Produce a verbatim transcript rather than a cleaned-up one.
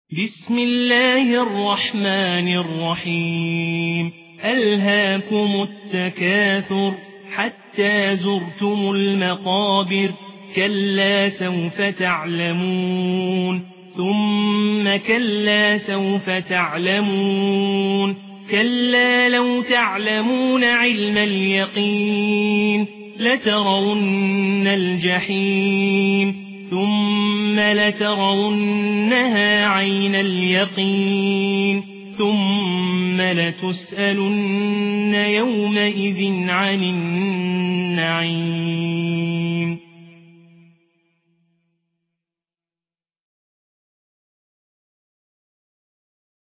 بسم الله الرحمن الرحيم ألهاكم التكاثر حتى زرتم المقابر كلا سوف تعلمون ثم كلا سوف تعلمون كلا لو تعلمون علم اليقين لترون الجحيم ثم لترونها عين اليقين ثم لتسألن يومئذ عن النعيم.